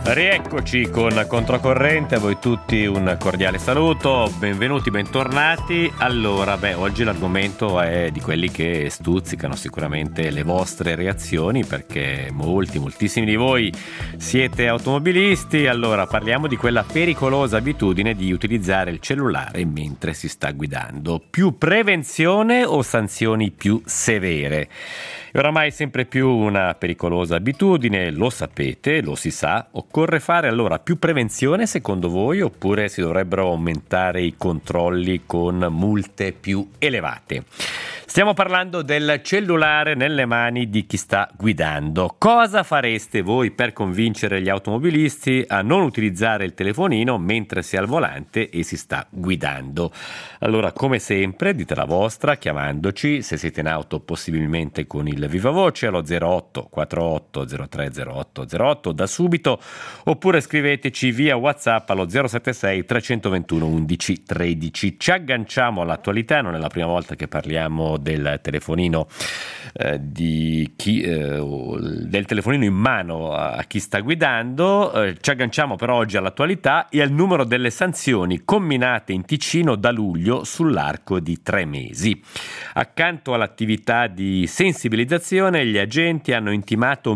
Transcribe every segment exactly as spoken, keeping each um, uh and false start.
Rieccoci con Controcorrente, a voi tutti un cordiale saluto, benvenuti, bentornati. Allora, beh, oggi l'argomento è di quelli che stuzzicano sicuramente le vostre reazioni, perché molti, moltissimi di voi siete automobilisti. Allora, parliamo di quella pericolosa abitudine di utilizzare il cellulare mentre si sta guidando. Più prevenzione o sanzioni più severe? È oramai sempre più una pericolosa abitudine, lo sapete, lo si sa. Occorre fare allora più prevenzione secondo voi, oppure si dovrebbero aumentare i controlli con multe più elevate? Stiamo parlando del cellulare nelle mani di chi sta guidando. Cosa fareste voi per convincere gli automobilisti a non utilizzare il telefonino mentre si è al volante e si sta guidando? Allora, come sempre, dite la vostra chiamandoci, se siete in auto possibilmente con il vivavoce allo zero otto quarantotto zero tre zero otto zero otto da subito, oppure scriveteci via WhatsApp allo zero sette sei tre due uno undici tredici. Ci agganciamo all'attualità, non è la prima volta che parliamo del telefonino eh, di chi eh, del telefonino in mano a, a chi sta guidando. Eh, ci agganciamo però oggi all'attualità e al numero delle sanzioni comminate in Ticino da luglio sull'arco di tre mesi. Accanto all'attività di sensibilizzazione, gli agenti hanno intimato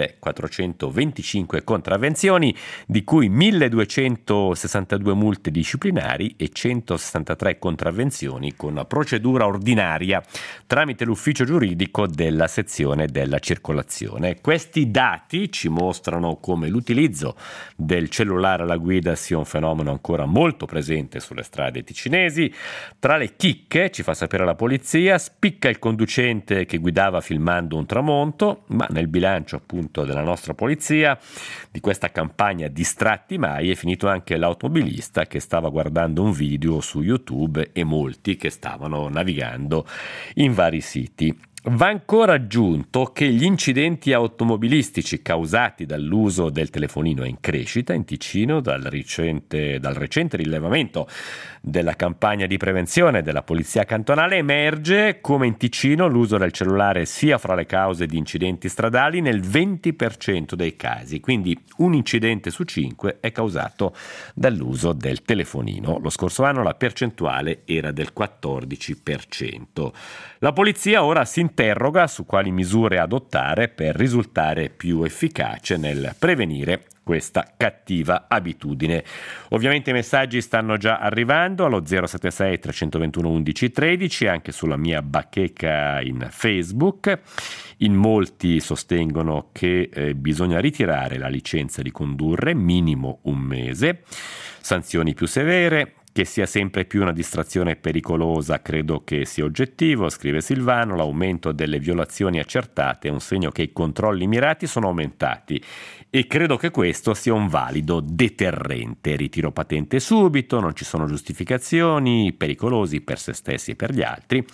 millequattrocentoventicinque contravvenzioni, di cui milleduecentosessantadue multe disciplinari e centosessantatré contravvenzioni con procedura ordinaria tramite l'ufficio giuridico della sezione della circolazione. Questi dati ci mostrano come l'utilizzo del cellulare alla guida sia un fenomeno ancora molto presente sulle strade ticinesi. Tra le chicche, ci fa sapere la polizia, spicca il conducente che guidava filmando un tramonto, ma nel bilancio appunto della nostra polizia di questa campagna Distratti Mai è finito anche l'automobilista che stava guardando un video su YouTube e molti che stavano navigando in vari siti. Va ancora aggiunto che gli incidenti automobilistici causati dall'uso del telefonino è in crescita in Ticino dal recente, dal recente rilevamento della campagna di prevenzione della polizia cantonale. Emerge come in Ticino l'uso del cellulare sia fra le cause di incidenti stradali nel venti per cento dei casi, quindi un incidente su cinque è causato dall'uso del telefonino. Lo scorso anno la percentuale era del quattordici per cento. La polizia ora si interroga su quali misure adottare per risultare più efficace nel prevenire questa cattiva abitudine. Ovviamente i messaggi stanno già arrivando allo zero sette sei tre due uno undici tredici, anche sulla mia bacheca in Facebook. In molti sostengono che eh, bisogna ritirare la licenza di condurre, minimo un mese, sanzioni più severe. Che sia sempre più una distrazione pericolosa credo che sia oggettivo, scrive Silvano. L'aumento delle violazioni accertate è un segno che i controlli mirati sono aumentati e credo che questo sia un valido deterrente. Ritiro patente subito, non ci sono giustificazioni, pericolosi per se stessi e per gli altri.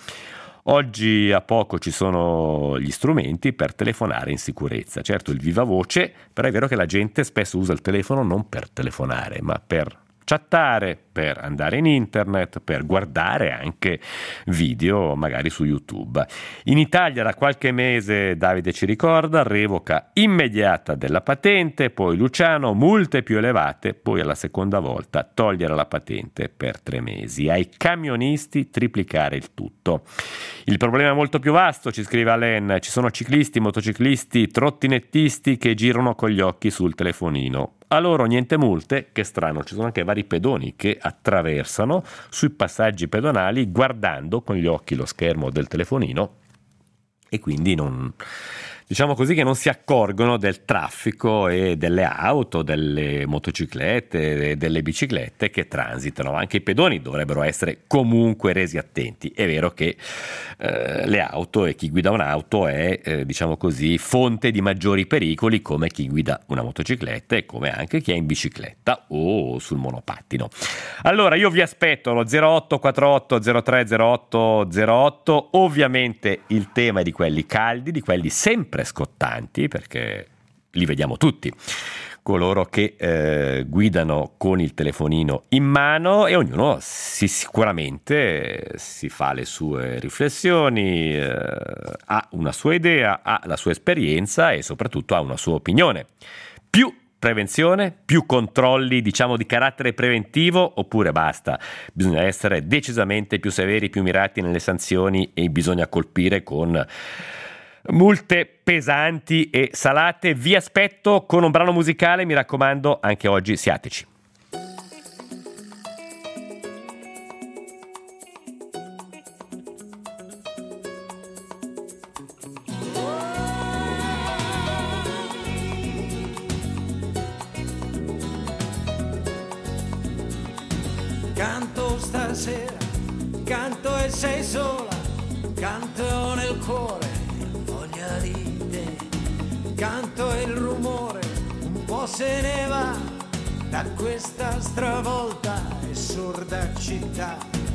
Oggi a poco ci sono gli strumenti per telefonare in sicurezza. Certo, il vivavoce, però è vero che la gente spesso usa il telefono non per telefonare, ma per chattare, per andare in internet, per guardare anche video magari su YouTube. In Italia da qualche mese, Davide ci ricorda, revoca immediata della patente, poi Luciano, multe più elevate, poi alla seconda volta togliere la patente per tre mesi. Ai camionisti triplicare il tutto. Il problema è molto più vasto, ci scrive Alain, ci sono ciclisti, motociclisti, trottinettisti che girano con gli occhi sul telefonino. A loro niente multe, che strano, ci sono anche vari pedoni che attraversano sui passaggi pedonali guardando con gli occhi lo schermo del telefonino e quindi non, diciamo così, che non si accorgono del traffico e delle auto, delle motociclette, delle biciclette che transitano. Anche i pedoni dovrebbero essere comunque resi attenti. È vero che eh, le auto e chi guida un'auto è, eh, diciamo così, fonte di maggiori pericoli, come chi guida una motocicletta e come anche chi è in bicicletta o sul monopattino. Allora io vi aspetto allo zero otto quarantotto zero tre zero otto zero otto. Ovviamente il tema è di quelli caldi, di quelli sempre scottanti, perché li vediamo tutti, coloro che eh, guidano con il telefonino in mano, e ognuno si, sicuramente si fa le sue riflessioni, eh, ha una sua idea, ha la sua esperienza e soprattutto ha una sua opinione. Più prevenzione, più controlli, diciamo, di carattere preventivo, oppure basta? Bisogna essere decisamente più severi, più mirati nelle sanzioni e bisogna colpire con multe pesanti e salate. Vi aspetto con un brano musicale, mi raccomando, anche oggi siateci. Canto stasera, canto e sei sola, canto nel cuore, voglia di te. Canto e il rumore un po' se ne va da questa stravolta e sorda città.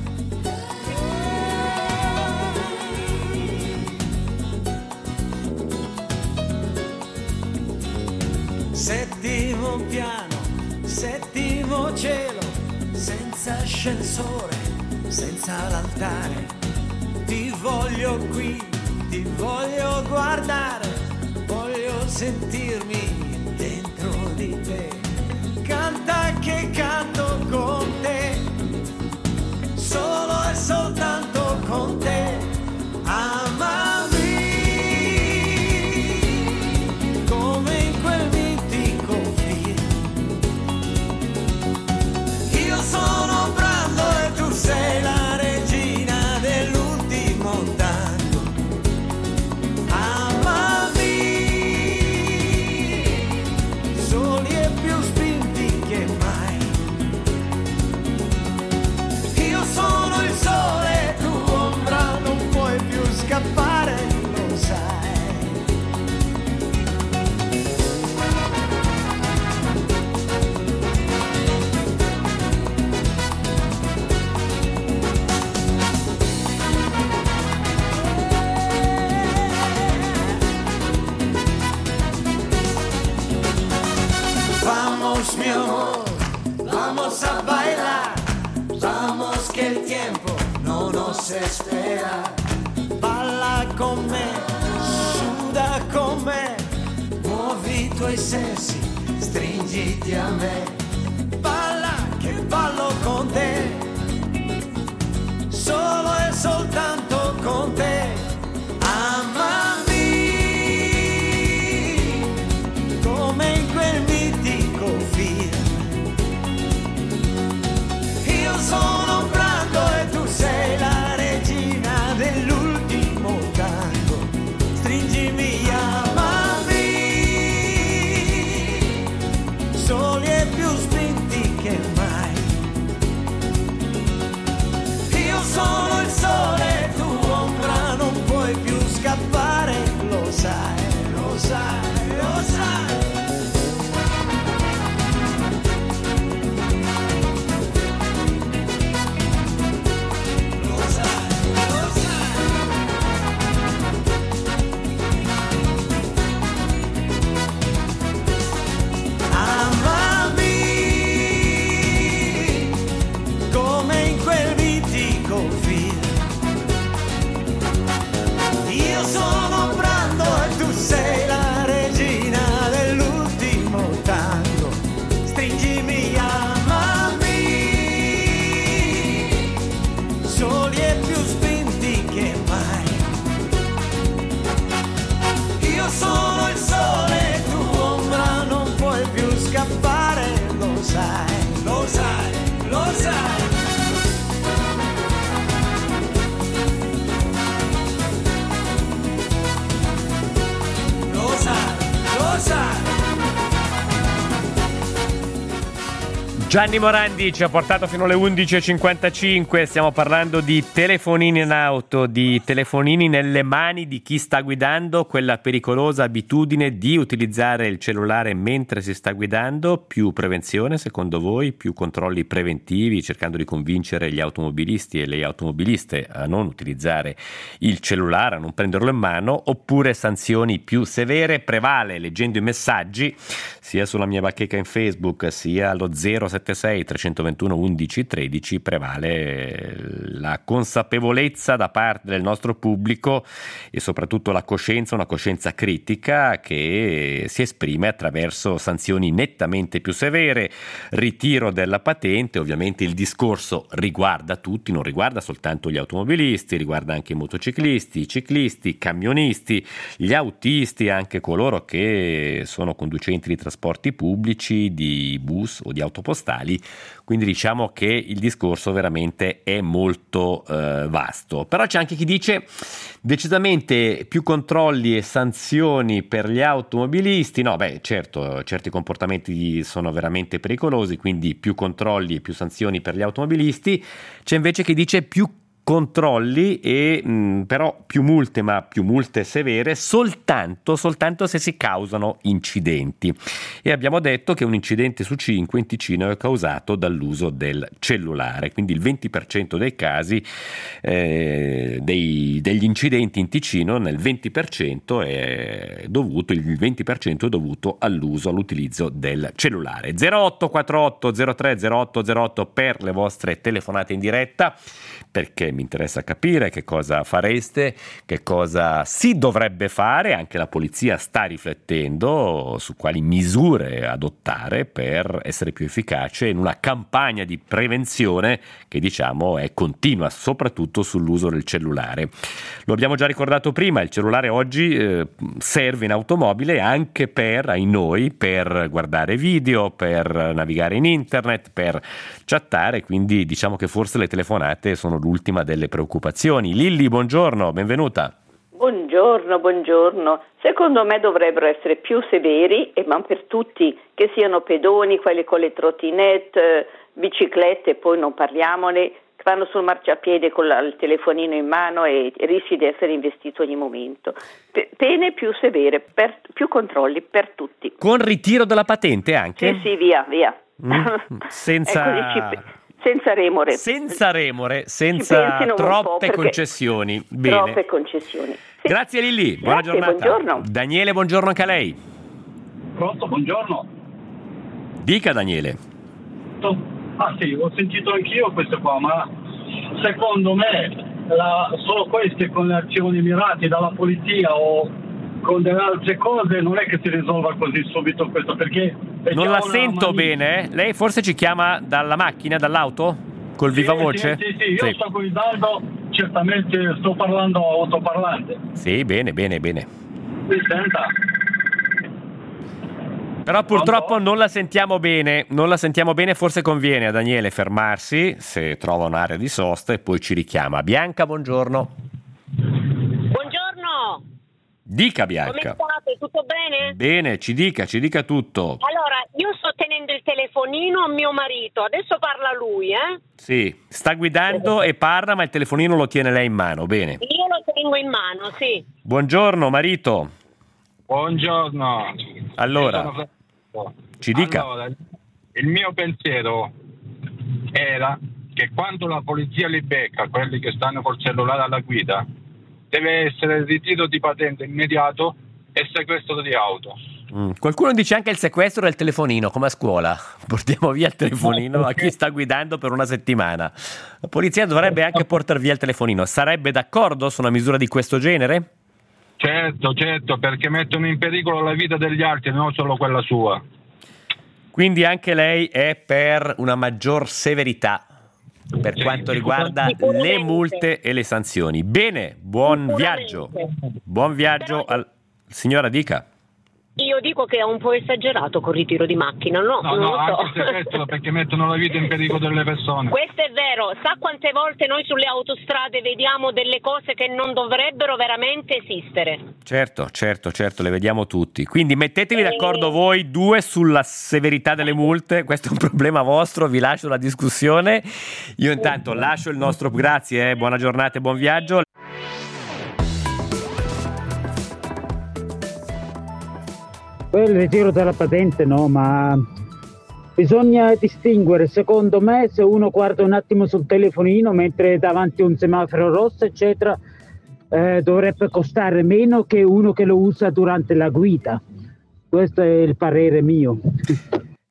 Settimo piano, settimo cielo, senza ascensore, senza l'altare. Ti voglio qui, ti voglio guardare, voglio sentirmi dentro di te. Canta che canto con te, solo e soltanto con te. Amami come in quel mitico film. Io sono Brando e tu sei la regina dell'ultimo tango. Amami, soli e più spinti che mai. Io sono il sole, tu ombra, non puoi più scappare, lo sai. Vamos, mi amor, vamos a bailar, vamos que el tiempo no nos espera. Balla con me, suda con me, muovi i tuoi sensi, stringiti a me. Balla che ballo con te, solo e soltanto con te. Amami come in quel mitico film. Io sono Brando e tu sei la regina dell'ultimo tango. Stringimi, amami, soli e più spinti che mai. Io sono il sole, tu ombra, non puoi più scappare, lo sai, lo sai, lo sai. Gianni Morandi ci ha portato fino alle undici e cinquantacinque, stiamo parlando di telefonini in auto, di telefonini nelle mani di chi sta guidando, quella pericolosa abitudine di utilizzare il cellulare mentre si sta guidando. Più prevenzione secondo voi, più controlli preventivi, cercando di convincere gli automobilisti e le automobiliste a non utilizzare il cellulare, a non prenderlo in mano, oppure sanzioni più severe? Prevale, leggendo i messaggi sia sulla mia bacheca in Facebook sia allo zero zero sei tre due uno undici tredici prevale la consapevolezza da parte del nostro pubblico e soprattutto la coscienza, una coscienza critica che si esprime attraverso sanzioni nettamente più severe, ritiro della patente. Ovviamente il discorso riguarda tutti, non riguarda soltanto gli automobilisti, riguarda anche i motociclisti, i ciclisti, i camionisti, gli autisti, anche coloro che sono conducenti di trasporti pubblici, di bus o di autopostali. Quindi diciamo che il discorso veramente è molto eh, vasto. Però c'è anche chi dice decisamente più controlli e sanzioni per gli automobilisti. No, beh, certo, certi comportamenti sono veramente pericolosi, quindi più controlli e più sanzioni per gli automobilisti. C'è invece chi dice più controlli e mh, però più multe, ma più multe severe soltanto, soltanto se si causano incidenti. E abbiamo detto che un incidente su cinque in Ticino è causato dall'uso del cellulare, quindi il venti per cento dei casi eh, dei, degli incidenti in Ticino, nel venti per cento è dovuto, il venti per cento è dovuto all'uso, all'utilizzo del cellulare. zero otto quattro otto zero tre zero otto zero otto per le vostre telefonate in diretta, perché mi interessa capire che cosa fareste, che cosa si dovrebbe fare. Anche la polizia sta riflettendo su quali misure adottare per essere più efficace in una campagna di prevenzione che diciamo è continua, soprattutto sull'uso del cellulare. Lo abbiamo già ricordato prima, il cellulare oggi eh, serve in automobile anche per, ai noi, per guardare video, per navigare in internet, per chattare, quindi diciamo che forse le telefonate sono l'ultima delle preoccupazioni. Lilli, buongiorno, benvenuta. Buongiorno, buongiorno. Secondo me dovrebbero essere più severi, e ma per tutti, che siano pedoni, quelli con le trottinette, biciclette, poi non parliamone, che vanno sul marciapiede con la, il telefonino in mano e rischi di essere investito ogni momento. P- pene più severe, per, più controlli per tutti. Con ritiro della patente anche? Sì, sì, via, via. Mm, senza... Senza remore. Senza remore, senza troppe concessioni. Bene. Troppe concessioni. Sì. Grazie Lilli, buona Grazie, giornata. Buongiorno. Daniele, buongiorno anche a lei. Pronto, buongiorno. Dica Daniele. Ah sì, ho sentito anch'io questo qua, ma secondo me la, solo queste con le azioni mirate dalla polizia o con delle altre cose non è che si risolva così subito questo, perché non la sento mani... bene, eh? Lei forse ci chiama dalla macchina, dall'auto? Col sì, viva voce? Sì, sì, sì, io sì. Sto guidando, certamente sto parlando a autoparlante. Sì, bene, bene, bene. Mi senta? Però purtroppo non la sentiamo bene, non la sentiamo bene, forse conviene a Daniele fermarsi se trova un'area di sosta e poi ci richiama. Bianca, buongiorno. Buongiorno. Dica Bianca. Come state? Tutto bene? Bene, ci dica, ci dica tutto. Allora, io sto tenendo il telefonino a mio marito, adesso parla lui, eh? Sì, sta guidando e parla, ma il telefonino lo tiene lei in mano, bene. Io lo tengo in mano, sì. Buongiorno marito. Buongiorno. Allora, ci dica. Allora, il mio pensiero era che quando la polizia li becca, quelli che stanno col cellulare alla guida, deve essere il ritiro di patente immediato e sequestro di auto. Mm. Qualcuno dice anche il sequestro del telefonino, come a scuola. Portiamo via il telefonino a chi sta guidando per una settimana. La polizia dovrebbe anche portare via il telefonino. Sarebbe d'accordo su una misura di questo genere? Certo, certo, perché mettono in pericolo la vita degli altri, non solo quella sua. Quindi anche lei è per una maggior severità per quanto riguarda le multe e le sanzioni. Bene, buon viaggio. Buon viaggio al... Signora, dica. Io dico che è un po' esagerato col ritiro di macchina, no? No, non no, lo so. anche il sequestro, perché mettono la vita in pericolo delle persone. Questo è vero. Sa quante volte noi sulle autostrade vediamo delle cose che non dovrebbero veramente esistere? Certo, certo, certo, le vediamo tutti. Quindi mettetevi d'accordo voi due sulla severità delle multe. Questo è un problema vostro, vi lascio la discussione. Io intanto lascio il nostro... Grazie, eh, buona giornata e buon viaggio. Il ritiro della patente no, ma bisogna distinguere, secondo me, se uno guarda un attimo sul telefonino mentre è davanti a un semaforo rosso, eccetera, eh, dovrebbe costare meno che uno che lo usa durante la guida. Questo è il parere mio.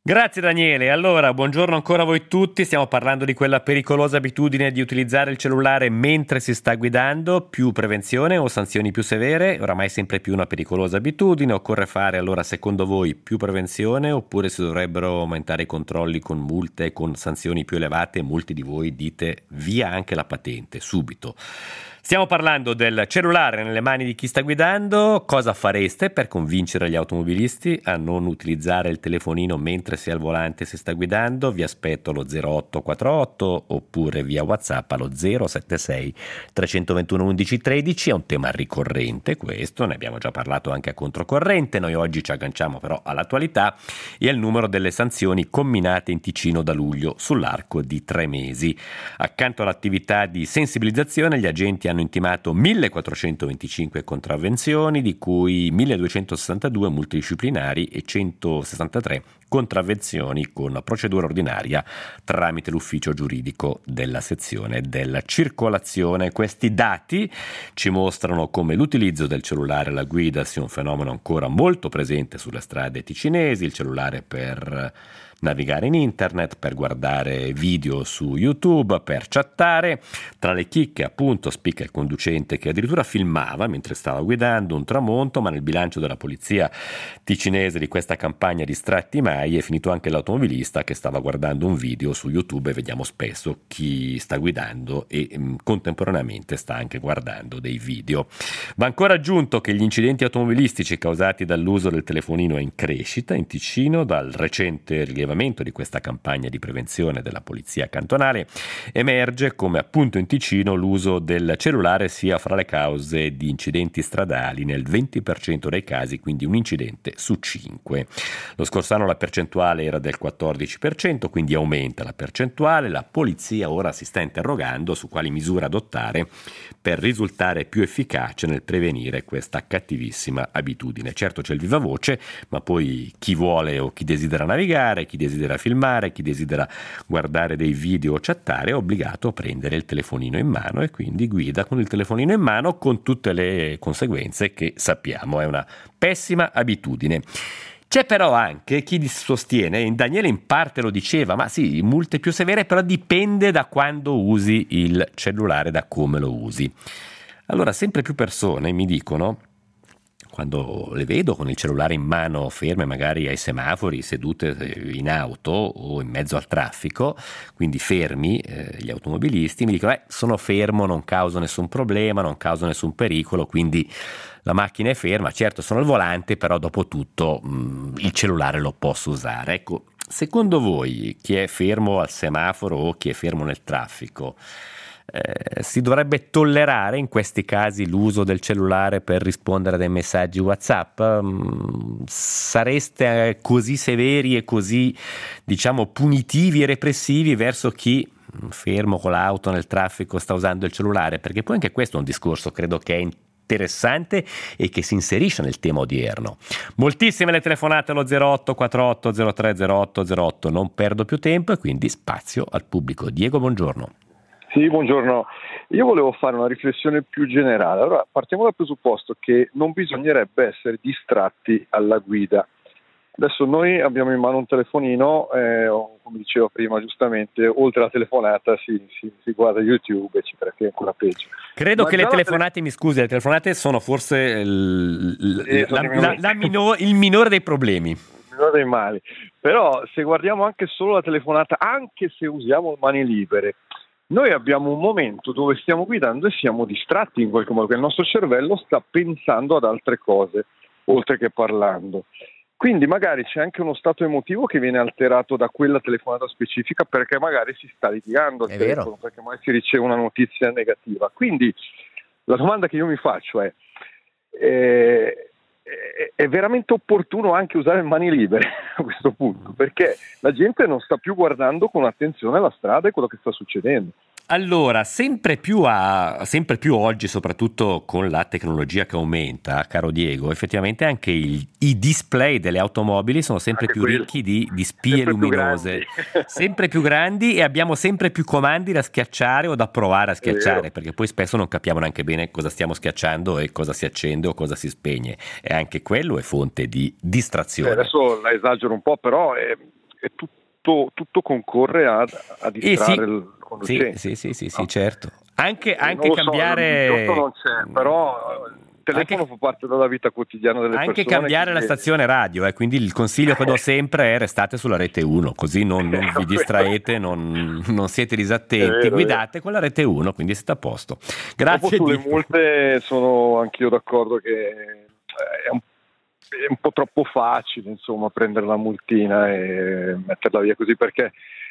Grazie Daniele. Allora, buongiorno ancora a voi tutti. Stiamo parlando di quella pericolosa abitudine di utilizzare il cellulare mentre si sta guidando. Più prevenzione o sanzioni più severe? Oramai sempre più una pericolosa abitudine. Occorre fare allora, secondo voi, più prevenzione oppure si dovrebbero aumentare i controlli con multe, con sanzioni più elevate? Molti di voi dite via anche la patente, subito. Stiamo parlando del cellulare nelle mani di chi sta guidando. Cosa fareste per convincere gli automobilisti a non utilizzare il telefonino mentre si è al volante e si sta guidando? Vi aspetto allo zero otto quattro otto oppure via WhatsApp allo zero sette sei tre due uno undici tredici. È un tema ricorrente questo, ne abbiamo già parlato anche a controcorrente. Noi oggi ci agganciamo però all'attualità e al numero delle sanzioni comminate in Ticino da luglio sull'arco di tre mesi. Accanto all'attività di sensibilizzazione, gli agenti hanno hanno intimato millequattrocentoventicinque contravvenzioni, di cui milleduecentosessantadue multe disciplinari e centosessantatré contravvenzioni con procedura ordinaria tramite l'ufficio giuridico della sezione della circolazione. Questi dati ci mostrano come l'utilizzo del cellulare alla guida sia un fenomeno ancora molto presente sulle strade ticinesi. Il cellulare per navigare in internet, per guardare video su YouTube, per chattare. Tra le chicche appunto spicca il conducente che addirittura filmava mentre stava guidando un tramonto, ma nel bilancio della polizia ticinese di questa campagna Distratti mai è finito anche l'automobilista che stava guardando un video su YouTube, e vediamo spesso chi sta guidando e mh, contemporaneamente sta anche guardando dei video. Va ancora aggiunto che gli incidenti automobilistici causati dall'uso del telefonino è in crescita in Ticino. Dal recente rilevamento di questa campagna di prevenzione della polizia cantonale emerge come appunto in Ticino l'uso del cellulare sia fra le cause di incidenti stradali nel venti per cento dei casi, quindi un incidente su cinque. Lo scorso anno la percentuale era del quattordici per cento, quindi aumenta la percentuale. La polizia ora si sta interrogando su quali misure adottare per risultare più efficace nel prevenire questa cattivissima abitudine. Certo c'è il viva voce, ma poi chi vuole o chi desidera navigare, chi desidera filmare, chi desidera guardare dei video o chattare è obbligato a prendere il telefonino in mano e quindi guida con il telefonino in mano, con tutte le conseguenze che sappiamo. È una pessima abitudine. C'è però anche chi sostiene, e Daniele in parte lo diceva, ma sì, multe più severe, però dipende da quando usi il cellulare, da come lo usi. Allora sempre più persone mi dicono, quando le vedo con il cellulare in mano ferme magari ai semafori, sedute in auto o in mezzo al traffico, quindi fermi eh, gli automobilisti, mi dicono eh, sono fermo, non causo nessun problema, non causo nessun pericolo, quindi la macchina è ferma, certo sono al volante, però dopo tutto mh, il cellulare lo posso usare. Ecco, secondo voi chi è fermo al semaforo o chi è fermo nel traffico, Eh, si dovrebbe tollerare in questi casi l'uso del cellulare per rispondere a dei messaggi WhatsApp? Mm, sareste così severi e così, diciamo, punitivi e repressivi verso chi fermo con l'auto nel traffico sta usando il cellulare? Perché poi anche questo è un discorso, credo, che è interessante e che si inserisce nel tema odierno. Moltissime le telefonate allo zero otto quattro otto zero tre zero otto zero otto, non perdo più tempo e quindi spazio al pubblico. Diego, buongiorno. Sì, buongiorno. Io volevo fare una riflessione più generale. Allora, partiamo dal presupposto che non bisognerebbe essere distratti alla guida. Adesso noi abbiamo in mano un telefonino, eh, come dicevo prima giustamente, oltre alla telefonata si, si, si guarda YouTube, eccetera, che è ancora peggio. Credo Ma che le telefonate, tele... mi scusi, le telefonate sono forse il, eh, la, la, la minor, il minore dei problemi. Il minore dei mali. Però se guardiamo anche solo la telefonata, anche se usiamo mani libere, noi abbiamo un momento dove stiamo guidando e siamo distratti in qualche modo, che il nostro cervello sta pensando ad altre cose, oltre che parlando. Quindi magari c'è anche uno stato emotivo che viene alterato da quella telefonata specifica, perché magari si sta litigando al È telefono, vero. perché magari si riceve una notizia negativa. Quindi la domanda che io mi faccio è, eh, è veramente opportuno anche usare mani libere a questo punto, perché la gente non sta più guardando con attenzione la strada e quello che sta succedendo. Allora, sempre più, a, sempre più oggi, soprattutto con la tecnologia che aumenta, caro Diego, effettivamente anche il, i display delle automobili sono sempre Anche più quello. ricchi di, di spie Sempre più luminose, grandi. sempre più grandi, e abbiamo sempre più comandi da schiacciare o da provare a schiacciare, vero. perché poi spesso non capiamo neanche bene cosa stiamo schiacciando e cosa si accende o cosa si spegne, e anche quello è fonte di Eh, distrazione. adesso la esagero un po', però è, è tutto, tutto concorre a, a distrarre eh sì. il conducente. Sì, sì, sì, sì, no? sì, certo. Anche, anche non lo cambiare... So, non c'è, però il telefono anche... fa parte della vita quotidiana delle anche persone. Anche cambiare quindi... la stazione radio, eh, quindi il consiglio che do sempre è restate sulla rete uno, così non, non vi distraete, non, non siete disattenti, vero, guidate con la rete uno, quindi siete a posto. Grazie. Dopo sulle di... multe sono anch'io d'accordo che è un, è un po' troppo facile, insomma, prendere la multina e metterla via così, perché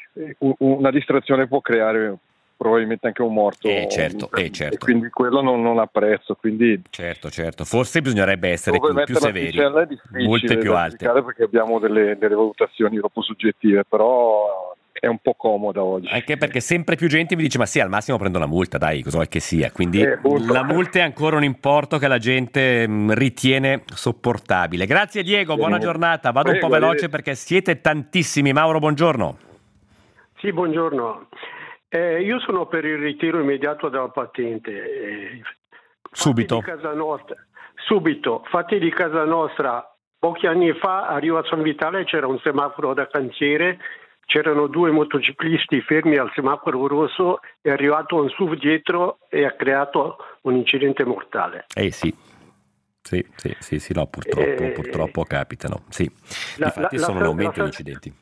una distrazione può creare probabilmente anche un morto, eh, certo, eh, certo. E quindi quello non, non ha prezzo, quindi certo, certo, forse bisognerebbe essere più, più severi, molte più alte, perché abbiamo delle, delle valutazioni troppo soggettive, però è un po' comoda oggi, anche perché sempre più gente mi dice ma sì, al massimo prendo la multa, dai, cosa vuoi che sia, quindi eh, la multa è ancora un importo che la gente mh, ritiene sopportabile. Grazie Diego, buona giornata, vado Prego, un po' veloce perché siete tantissimi. Mauro, buongiorno. Sì, buongiorno. Eh, io sono per il ritiro immediato della patente. Eh, subito. Di casa nostra, subito. Fatti di casa nostra, pochi anni fa a Rio San Vitale c'era un semaforo da cantiere, c'erano due motociclisti fermi al semaforo rosso, è arrivato un S U V dietro e ha creato un incidente mortale. Eh sì. Sì, sì, sì, sì, no, purtroppo, eh, purtroppo capitano. Sì. La, Infatti la, sono la, l'aumento la, degli incidenti.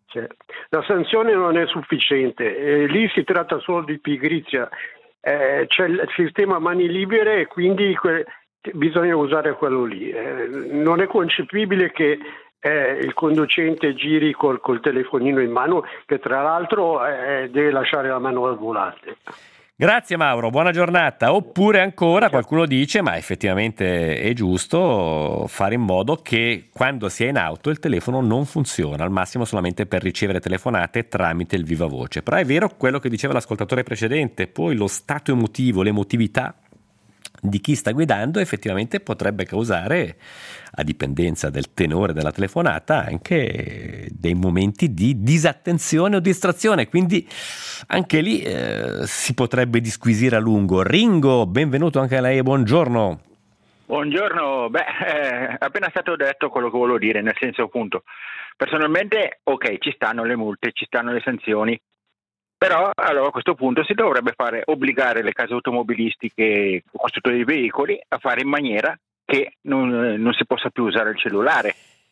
La sanzione non è sufficiente, eh, lì si tratta solo di pigrizia, eh, c'è il sistema mani libere e quindi que- bisogna usare quello lì. Eh, non è concepibile che eh, il conducente giri col, col telefonino in mano, che tra l'altro eh, deve lasciare la mano al volante. Grazie Mauro, buona giornata. Oppure ancora qualcuno dice, ma effettivamente è giusto fare in modo che quando si è in auto il telefono non funziona, al massimo solamente per ricevere telefonate tramite il viva voce. Però è vero quello che diceva l'ascoltatore precedente, poi lo stato emotivo, l'emotività di chi sta guidando effettivamente potrebbe causare, a dipendenza del tenore della telefonata, anche dei momenti di disattenzione o distrazione, quindi anche lì eh, si potrebbe disquisire a lungo. Ringo, benvenuto anche a lei e buongiorno. Buongiorno, beh, è appena stato detto quello che volevo dire, nel senso, appunto, personalmente ok, ci stanno le multe, ci stanno le sanzioni, però allora a questo punto si dovrebbe fare obbligare le case automobilistiche e i costruttori di veicoli a fare in maniera che non, non si possa più usare il cellulare.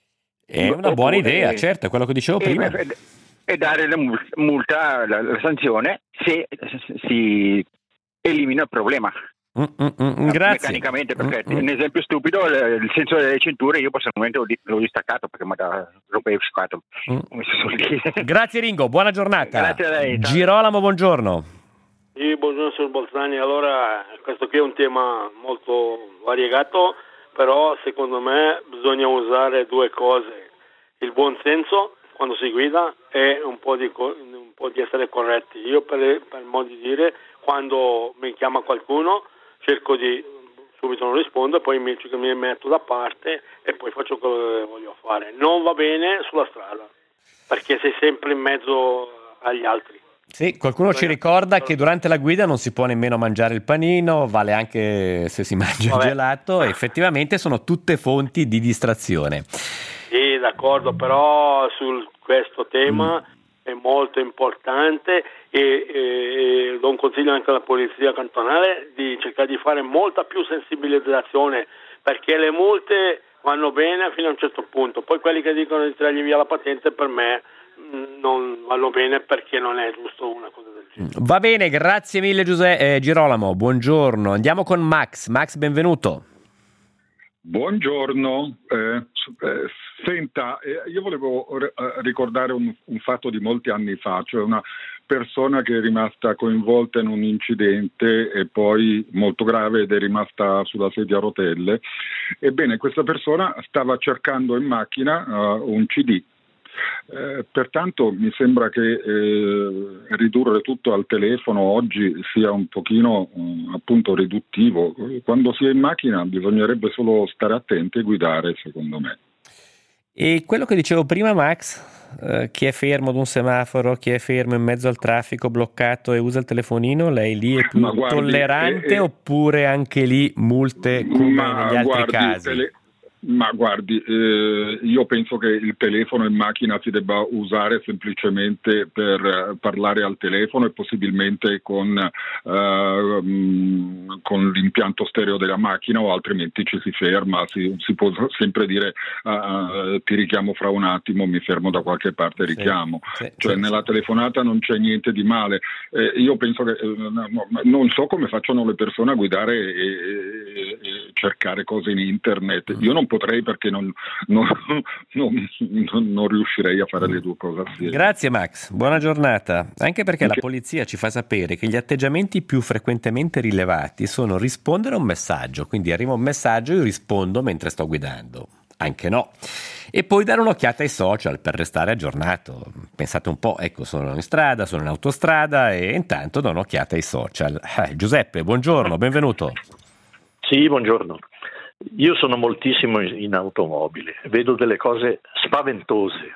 È una Oppure, buona idea, certo, è quello che dicevo e, prima. E, e dare la multa, la, la sanzione, se si elimina il problema. Mm, mm, mm, grazie. Meccanicamente, perché mm, un esempio stupido, il sensore delle cinture io personalmente l'ho, l'ho distaccato perché mi ha rompificato. Mm. Grazie Ringo, buona giornata. Grazie a lei. Girolamo, buongiorno. Sì, buongiorno signor Bolzani. Allora, questo qui è un tema molto variegato, però secondo me bisogna usare due cose: il buon senso quando si guida e un po' di, un po' di essere corretti. Io per, per modo di dire, quando mi chiama qualcuno cerco di subito non rispondo, poi mi, mi metto da parte e poi faccio quello che voglio fare. Non va bene sulla strada, perché sei sempre in mezzo agli altri. Sì, qualcuno ci ricorda che durante la guida non si può nemmeno mangiare il panino, vale anche se si mangia Vabbè. il gelato, effettivamente sono tutte fonti di distrazione. Sì, d'accordo, però su questo tema mm. è molto importante e, e, e do un consiglio anche alla polizia cantonale di cercare di fare molta più sensibilizzazione, perché le multe vanno bene fino a un certo punto, poi quelli che dicono di tirargli via la patente per me mh, non vanno bene, perché non è giusto una cosa del genere. Va bene, grazie mille Giuseppe eh, Girolamo, buongiorno. Andiamo con Max. Max, benvenuto. Buongiorno, eh, eh, senta, eh, io volevo r- ricordare un, un fatto di molti anni fa, cioè una persona che è rimasta coinvolta in un incidente e poi molto grave ed è rimasta sulla sedia a rotelle. Ebbene, questa persona stava cercando in macchina uh, un C D. Eh, pertanto mi sembra che eh, ridurre tutto al telefono oggi sia un pochino eh, appunto riduttivo. Quando si è in macchina bisognerebbe solo stare attenti e guidare, secondo me. E quello che dicevo prima, Max, eh, chi è fermo ad un semaforo, chi è fermo in mezzo al traffico bloccato e usa il telefonino, lei lì è più guardi, tollerante eh, eh, oppure anche lì multe come negli altri guardi, casi? Tele- Ma guardi, eh, io penso che il telefono in macchina si debba usare semplicemente per eh, parlare al telefono e possibilmente con, eh, mh, con l'impianto stereo della macchina, o altrimenti ci si ferma, si, si può sempre dire uh, ti richiamo fra un attimo, mi fermo da qualche parte e richiamo. Sì, sì, cioè sì, nella sì. telefonata non c'è niente di male. Eh, io penso che eh, no, non so come facciano le persone a guidare e, e, e cercare cose in internet. Io non potrei, perché non, non, non, non, non riuscirei a fare le due cose assieme. Grazie Max, buona giornata. Anche perché Anche... la polizia ci fa sapere che gli atteggiamenti più frequentemente rilevati sono rispondere a un messaggio, quindi arriva un messaggio e io rispondo mentre sto guidando. Anche no. E poi dare un'occhiata ai social per restare aggiornato. Pensate un po', ecco, sono in strada, sono in autostrada e intanto do un'occhiata ai social. Eh, Giuseppe, buongiorno, benvenuto. Sì, buongiorno. Io sono moltissimo in automobile, vedo delle cose spaventose.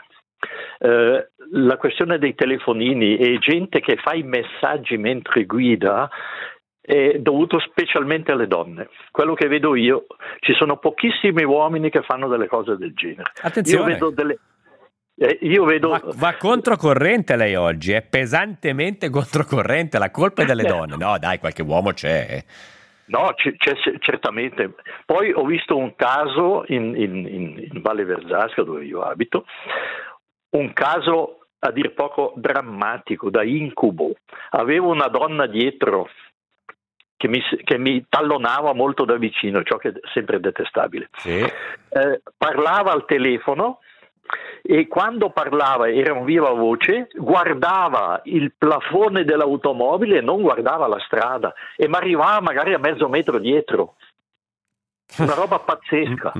Eh, la questione dei telefonini e gente che fa i messaggi mentre guida è dovuto specialmente alle donne. Quello che vedo io, ci sono pochissimi uomini che fanno delle cose del genere. Attenzione. Io vedo delle... Eh, io vedo... Va, va controcorrente lei oggi, è pesantemente controcorrente, la colpa è delle donne. No, dai, qualche uomo c'è. No, c'è, c'è certamente. Poi ho visto un caso in, in, in Valle Verzasca, dove io abito, un caso a dir poco drammatico, da incubo. Avevo una donna dietro che mi, che mi tallonava molto da vicino, ciò che è sempre detestabile. Sì. Eh, parlava al telefono e quando parlava, era un viva voce, guardava il plafone dell'automobile e non guardava la strada e mi arrivava magari a mezzo metro dietro. Una roba pazzesca.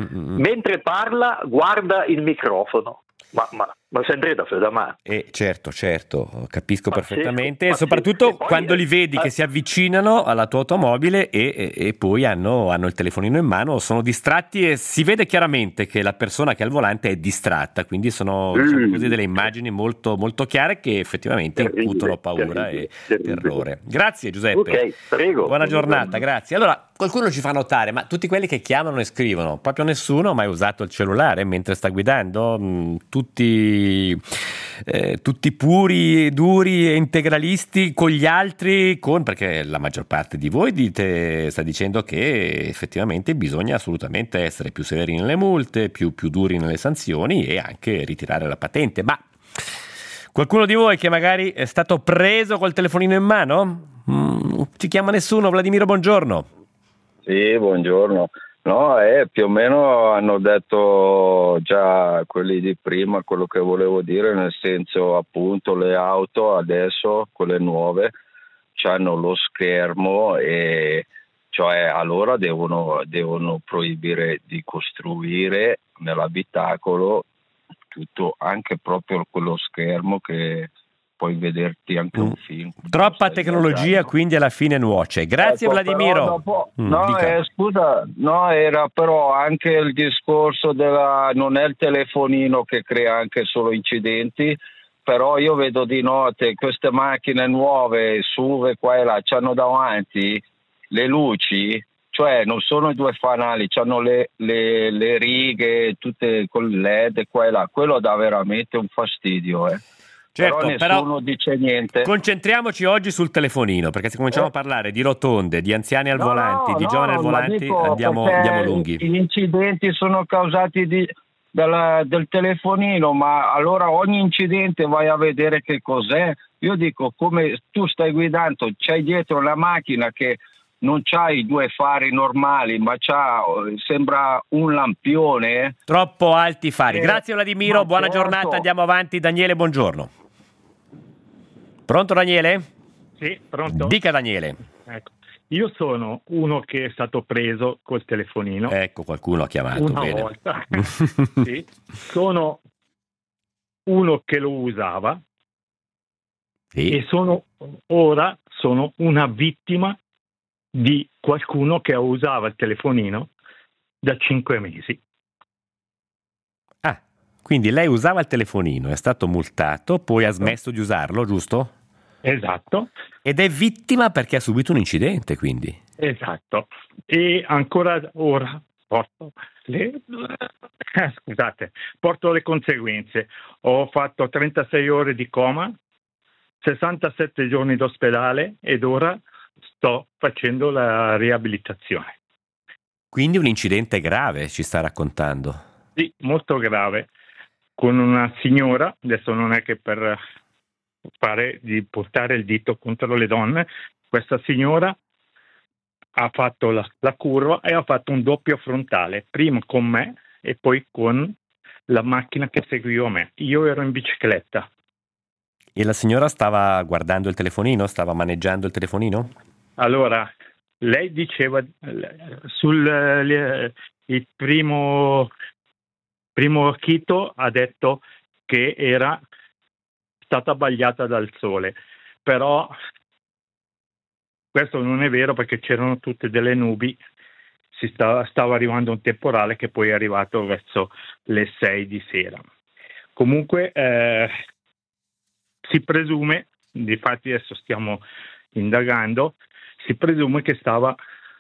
Mentre parla guarda il microfono. Ma, ma, ma sempre da Fedamà. Eh, certo, certo, capisco pazzesco, perfettamente. Pazzesco. Soprattutto poi, quando li vedi eh, che si avvicinano alla tua automobile e, e, e poi hanno, hanno il telefonino in mano, sono distratti e si vede chiaramente che la persona che è al volante è distratta, quindi sono mm. diciamo così, delle immagini molto, molto chiare che effettivamente terribile, incutono paura terribile, e terribile. terrore. Grazie Giuseppe, okay, prego. Buona giornata, grazie. Allora, qualcuno ci fa notare, ma tutti quelli che chiamano e scrivono, proprio nessuno ha mai usato il cellulare mentre sta guidando? Mm, tutti, eh, tutti puri, duri e integralisti con gli altri, con, perché la maggior parte di voi dite, sta dicendo che effettivamente bisogna assolutamente essere più severi nelle multe, più, più duri nelle sanzioni e anche ritirare la patente. Ma qualcuno di voi che magari è stato preso col telefonino in mano? Mm, ci chiama nessuno? Vladimiro, buongiorno. Sì, buongiorno. No, eh, più o meno hanno detto già quelli di prima quello che volevo dire, nel senso appunto le auto adesso, quelle nuove, hanno lo schermo e cioè allora devono, devono proibire di costruire nell'abitacolo tutto, anche proprio quello schermo che puoi vederti anche un film. Troppa tecnologia, quindi alla fine nuoce. Grazie ecco, Vladimiro. Dopo, mm, no, eh, scusa, no, era però anche il discorso della non è il telefonino che crea anche solo incidenti, però io vedo di notte queste macchine nuove, S U V qua e là, c'hanno davanti le luci, cioè non sono i due fanali, c'hanno le, le, le righe tutte con L E D qua e là, quello dà veramente un fastidio, eh. Certo, però nessuno però dice niente. Concentriamoci oggi sul telefonino, perché se cominciamo eh. a parlare di rotonde, di anziani al no, volante, no, di giovani al volante, dico, andiamo, andiamo lunghi. Gli incidenti sono causati di, dalla, del telefonino, ma allora ogni incidente vai a vedere che cos'è. Io dico, come tu stai guidando, c'hai dietro una macchina che non c'ha i due fari normali, ma c'ha, sembra un lampione. Troppo alti i fari. Eh, Grazie Vladimiro, buona certo. giornata, andiamo avanti. Daniele, buongiorno. Pronto Daniele? Sì, pronto. Dica Daniele. Ecco. Io sono uno che è stato preso col telefonino. Ecco, qualcuno ha chiamato. Una bene. volta. Sì. Sono uno che lo usava sì. e sono ora sono una vittima di qualcuno che usava il telefonino da cinque mesi. Ah, quindi lei usava il telefonino, è stato multato, poi ha smesso di usarlo, giusto? Esatto. Ed è vittima perché ha subito un incidente, quindi. Esatto. E ancora ora porto le, scusate, porto le conseguenze. Ho fatto trentasei ore di coma, sessantasette giorni d'ospedale ed ora sto facendo la riabilitazione. Quindi un incidente grave ci sta raccontando. Sì, molto grave, con una signora, adesso non è che per fare di portare il dito contro le donne, questa signora ha fatto la, la curva e ha fatto un doppio frontale, prima con me e poi con la macchina che seguiva me. Io ero in bicicletta. E la signora stava guardando il telefonino? Stava maneggiando il telefonino? Allora, lei diceva sul eh, il primo primo occhito ha detto che era stata abbagliata dal sole, però questo non è vero perché c'erano tutte delle nubi, si stava, stava arrivando un temporale che poi è arrivato verso le sei di sera. Comunque eh, si presume, difatti adesso stiamo indagando, si presume che stava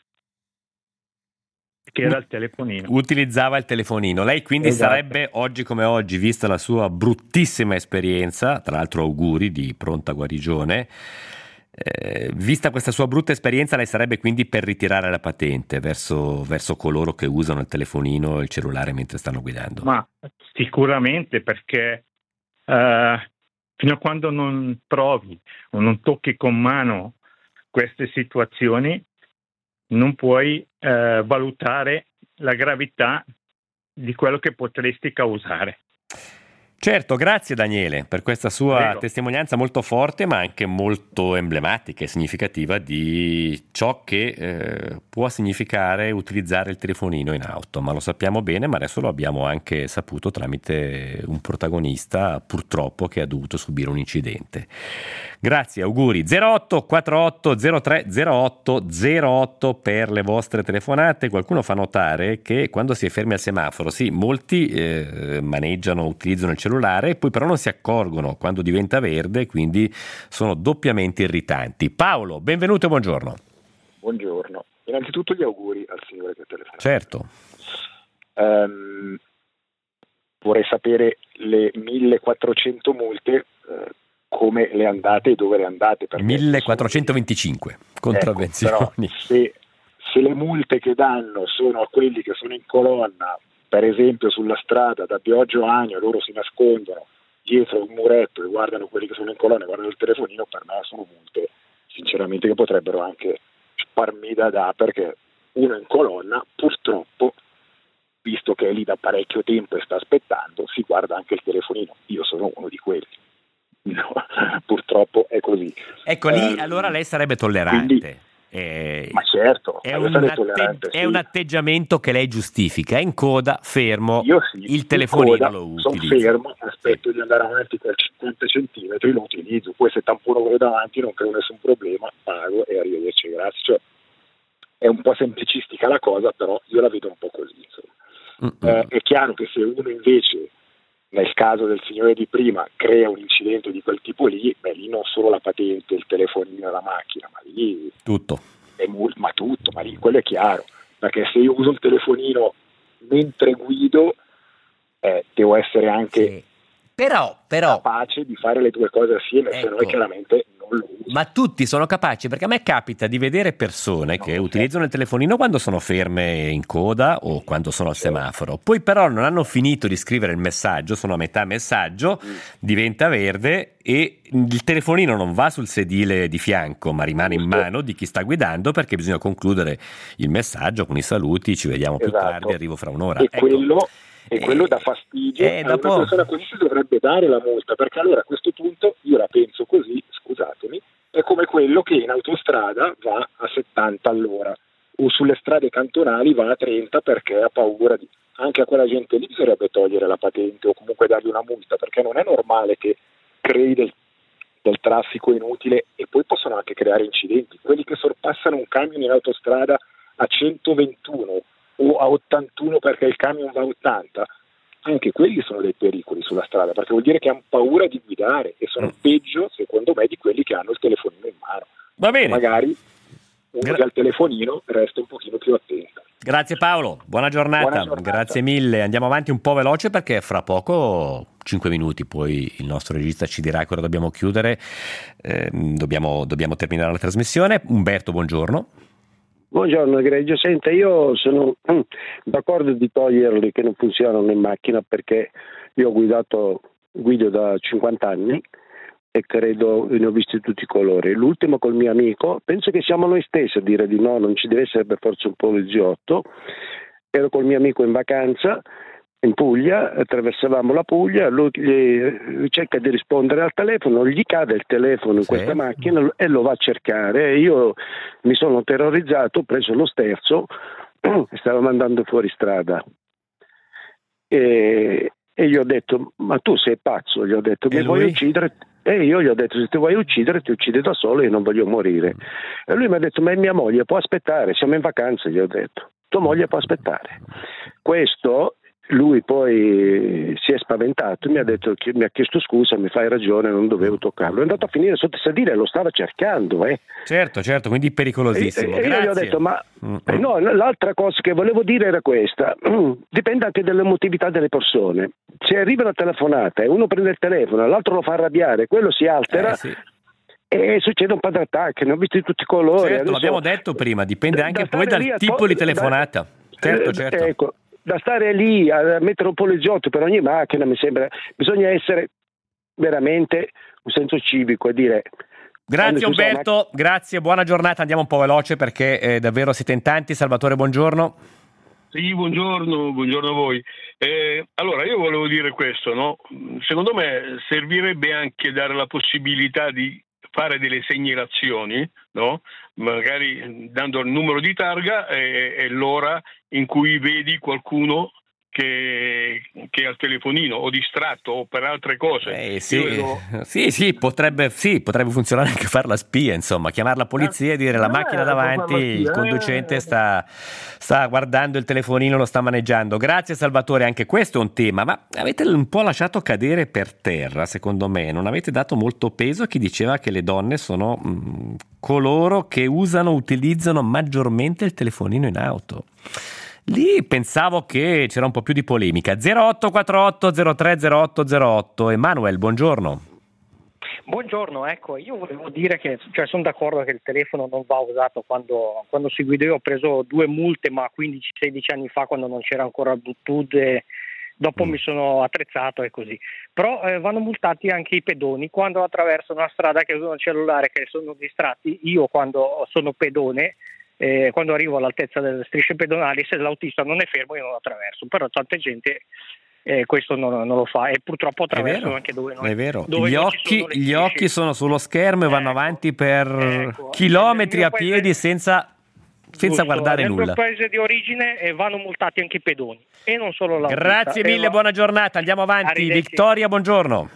che era il telefonino. Utilizzava il telefonino. Lei quindi Esatto. sarebbe, oggi come oggi, vista la sua bruttissima esperienza, tra l'altro auguri di pronta guarigione, eh, vista questa sua brutta esperienza, lei sarebbe quindi per ritirare la patente verso, verso coloro che usano il telefonino e il cellulare mentre stanno guidando? Ma sicuramente, perché eh, fino a quando non provi o non tocchi con mano queste situazioni non puoi eh, valutare la gravità di quello che potresti causare. Certo, grazie Daniele per questa sua Prego. testimonianza molto forte ma anche molto emblematica e significativa di ciò che eh, può significare utilizzare il telefonino in auto, ma lo sappiamo bene, ma adesso lo abbiamo anche saputo tramite un protagonista purtroppo che ha dovuto subire un incidente. Grazie, auguri. zero otto quarantotto zero tre zero otto zero otto per le vostre telefonate. Qualcuno fa notare che quando si è fermi al semaforo, sì, molti eh, maneggiano, utilizzano il cellulare, poi però non si accorgono quando diventa verde, quindi sono doppiamente irritanti. Paolo, benvenuto e buongiorno. Buongiorno. Innanzitutto gli auguri al signore che ha telefonato. Certo. Um, vorrei sapere le millequattrocento multe, eh, come le andate e dove le andate. millequattrocentoventicinque contravvenzioni. Ecco, però se, se le multe che danno sono a quelli che sono in colonna, per esempio sulla strada da Bioggio a Agno, loro si nascondono dietro un muretto e guardano quelli che sono in colonna e guardano il telefonino, per me sono multe sinceramente che potrebbero anche sparmi da da, perché uno in colonna purtroppo, visto che è lì da parecchio tempo e sta aspettando, si guarda anche il telefonino. Io sono uno di quelli. No, purtroppo è così. Ecco, lì um, allora lei sarebbe tollerante. Quindi, eh, ma certo, è, io un, sarei atte- tollerante, è sì. un atteggiamento che lei giustifica. È in coda, fermo, Io sì, il telefonino coda, lo sono utilizza. fermo, aspetto di andare avanti per cinquanta centimetri, lo utilizzo. Poi se tampono quello davanti non creo nessun problema, pago e arrivederci, grazie. Cioè, è un po' semplicistica la cosa, però io la vedo un po' così. Eh, è chiaro che se uno invece, nel caso del signore di prima, crea un incidente di quel tipo lì, beh, lì non solo la patente, il telefonino e la macchina, ma lì tutto. È mul- ma tutto, ma lì quello è chiaro, perché se io uso il telefonino mentre guido, eh, devo essere anche sì. però, però, capace di fare le due cose assieme, ecco. se no chiaramente non lo uso. Ma tutti sono capaci, perché a me capita di vedere persone no, che certo. utilizzano il telefonino quando sono ferme in coda o quando sono al semaforo, poi però non hanno finito di scrivere il messaggio, sono a metà messaggio, mm. diventa verde e il telefonino non va sul sedile di fianco ma rimane in mano di chi sta guidando, perché bisogna concludere il messaggio con i saluti, ci vediamo più esatto. tardi, arrivo fra un'ora. E ecco. quello E quello dà fastidio, eh, a dopo... una persona così si dovrebbe dare la multa, perché allora a questo punto io la penso così, scusatemi, è come quello che in autostrada va a settanta all'ora o sulle strade cantonali va a trenta perché ha paura di... Anche a quella gente lì bisognerebbe togliere la patente o comunque dargli una multa, perché non è normale che crei del, del traffico inutile e poi possono anche creare incidenti. Quelli che sorpassano un camion in autostrada a centoventuno o a ottantuno perché il camion va a ottanta, anche quelli sono dei pericoli sulla strada, perché vuol dire che hanno paura di guidare e sono mm. peggio, secondo me, di quelli che hanno il telefonino in mano. Va bene. Magari uno Gra- che ha il telefonino resta un pochino più attento. Grazie Paolo, buona giornata. Buona giornata. Grazie mille. Andiamo avanti un po' veloce perché fra poco, cinque minuti, poi il nostro regista ci dirà che ora dobbiamo chiudere, eh, dobbiamo, dobbiamo terminare la trasmissione. Umberto, buongiorno. Buongiorno egregio, senta, io sono d'accordo di toglierli che non funzionano in macchina perché io ho guidato, guido da cinquanta anni e credo ne ho visti tutti i colori. L'ultimo col mio amico, penso che siamo noi stessi a dire di no, non ci deve essere per forza un poliziotto. Ero col mio amico in vacanza in Puglia, attraversavamo la Puglia, lui gli cerca di rispondere al telefono, gli cade il telefono in Sì. questa macchina e lo va a cercare. Io mi sono terrorizzato, ho preso lo sterzo e stavamo andando fuori strada. E, e gli ho detto, ma tu sei pazzo? Gli ho detto, E mi vuoi lui? uccidere? E io gli ho detto, se ti vuoi uccidere ti uccidi da solo, io non voglio morire. E lui mi ha detto, ma è mia moglie, può aspettare, siamo in vacanza, gli ho detto, tua moglie può aspettare. Questo, lui poi si è spaventato e mi ha detto, mi ha chiesto scusa, mi fai ragione, non dovevo toccarlo. È andato a finire sotto il sedile, lo stava cercando. Eh. Certo, certo, quindi pericolosissimo. E, e io Grazie. gli ho detto, ma Mm, eh, no, l'altra cosa che volevo dire era questa, dipende anche dall'emotività delle persone. Se arriva una telefonata e uno prende il telefono, l'altro lo fa arrabbiare, quello si altera Eh, sì. e succede un padre attacco, ne ho visti di tutti i colori. Certo, Adesso- l'abbiamo detto prima, dipende da- anche da poi stare dal lì a tipo to- di da- telefonata. Certo, eh, certo. Ecco, da stare lì a mettere un poliziotto per ogni macchina mi sembra, bisogna essere veramente un senso civico e dire. Grazie quando si usa la Umberto, grazie, buona giornata, andiamo un po' veloce perché eh, davvero siete in tanti. Salvatore, buongiorno. Sì, buongiorno, buongiorno a voi. Eh, allora, io volevo dire questo, no? Secondo me servirebbe anche dare la possibilità di fare delle segnalazioni, no? Magari dando il numero di targa e, e l'ora in cui vedi qualcuno che, che è al telefonino o distratto o per altre cose. Eh, sì, Io vedo- sì, sì, potrebbe, sì, potrebbe funzionare anche fare la spia, insomma, chiamare la polizia e dire la Eh, macchina può far la davanti, il spia, conducente eh. sta, sta guardando il telefonino, lo sta maneggiando. Grazie Salvatore, anche questo è un tema, ma avete un po' lasciato cadere per terra, secondo me, non avete dato molto peso a chi diceva che le donne sono mh, coloro che usano, utilizzano maggiormente il telefonino in auto. Lì pensavo che c'era un po' più di polemica. zero otto quattro otto zero tre zero otto zero otto. Emanuel, buongiorno. Buongiorno, ecco, io volevo dire che cioè, sono d'accordo che il telefono non va usato quando, quando si guida. Io ho preso due multe, ma quindici sedici anni fa, quando non c'era ancora Bluetooth, e dopo Mm. mi sono attrezzato e così. Però eh, vanno multati anche i pedoni quando attraversano una strada, che usano il cellulare, che sono distratti. Io quando sono pedone, eh, quando arrivo all'altezza delle strisce pedonali, se l'autista non è fermo io non attraverso, però tanta gente eh, questo non, non lo fa e purtroppo È attraversano vero, anche dove non, è vero. dove Gli non ci occhi, sono le gli strisce. occhi sono sullo schermo e vanno avanti per Ecco, chilometri nel a mio paese- piedi senza, senza Giusto, guardare nel nulla. mio paese di origine eh, vanno multati anche i pedoni e non solo l'autista. Grazie E mille, va- buona giornata. Andiamo avanti. Arrivederci. Victoria, buongiorno.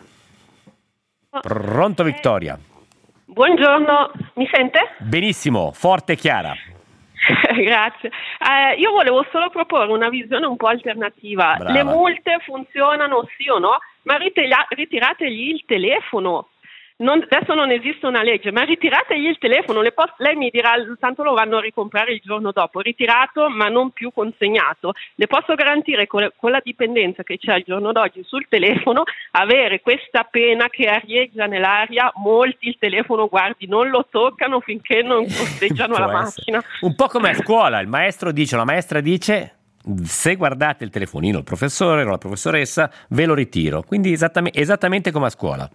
Pronto Victoria? Buongiorno, mi sente? Benissimo, forte e chiara. Grazie. Eh, io volevo solo proporre una visione un po' alternativa. Brava. Le multe funzionano sì o no, ma ritira- ritirategli il telefono. Non- adesso non esiste una legge, ma ritirategli il telefono. Le pos- lei mi dirà, tanto lo vanno a ricomprare il giorno dopo, ritirato ma non più consegnato. Le posso garantire con, con la dipendenza che c'è al giorno d'oggi sul telefono, avere questa pena che arieggia nell'aria, molti il telefono, guardi, non lo toccano finché non posteggiano la Può essere. macchina. Un po' come a scuola, il maestro dice, la maestra dice, se guardate il telefonino, il professore o la professoressa, ve lo ritiro. Quindi esattamente, esattamente come a scuola.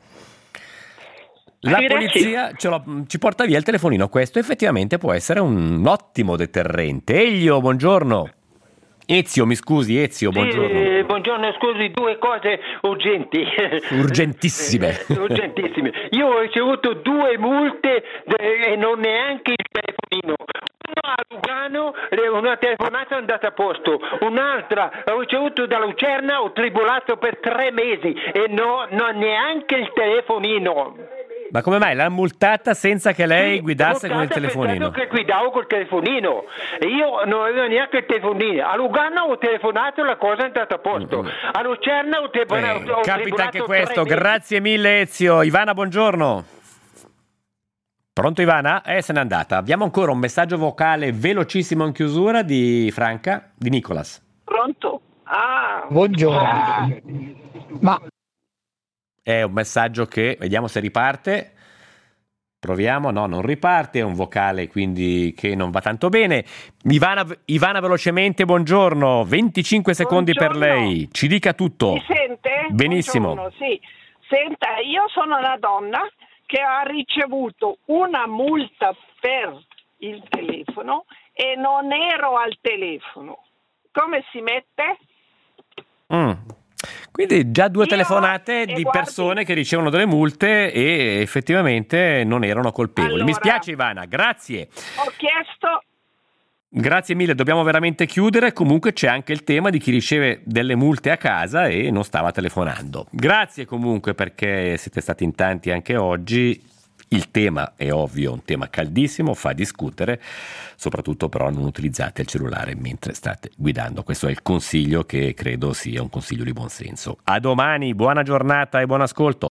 La Arrivederci. polizia ce lo- ci porta via il telefonino, questo effettivamente può essere un ottimo deterrente. Elio, buongiorno. Ezio, mi scusi, Ezio, buongiorno. Sì, buongiorno, scusi, due cose urgenti. Urgentissime. Urgentissime. Io ho ricevuto due multe de- e non neanche il telefonino. Una a Lugano, le- una telefonata è andata a posto, un'altra ho ricevuto da Lucerna, ho tribolato per tre mesi e no, non neanche il telefonino. Ma come mai? L'ha multata senza che lei guidasse con il Multata telefonino? pensando che guidavo col telefonino e io non avevo neanche il telefonino. A Lugano ho telefonato e la cosa è andata a posto. A Lucerna ho telefonato. Eh, ho capita tribolato anche tre questo. mesi. Grazie mille Ezio. Ivana, buongiorno. Pronto Ivana? Eh, se n'è andata. Abbiamo ancora un messaggio vocale velocissimo in chiusura di Franca, di Nicolas. Pronto? Ah, buongiorno. Ah. Ma è un messaggio che vediamo se riparte. Proviamo, no, non riparte, è un vocale quindi che non va tanto bene. Ivana, Ivana velocemente, buongiorno, venticinque secondi buongiorno. Per lei, ci dica tutto. Mi sente? Benissimo. Buongiorno, sì. Senta, io sono una donna che ha ricevuto una multa per il telefono e non ero al telefono. Come si mette? Mm. Quindi già due Io, telefonate di guardi, persone che ricevono delle multe e effettivamente non erano colpevoli. Allora, mi spiace Ivana, grazie. Ho chiesto... Grazie mille, dobbiamo veramente chiudere. Comunque c'è anche il tema di chi riceve delle multe a casa e non stava telefonando. Grazie comunque perché siete stati in tanti anche oggi. Il tema è ovvio, un tema caldissimo, fa discutere, soprattutto però non utilizzate il cellulare mentre state guidando. Questo è il consiglio che credo sia un consiglio di buon senso. A domani, buona giornata e buon ascolto.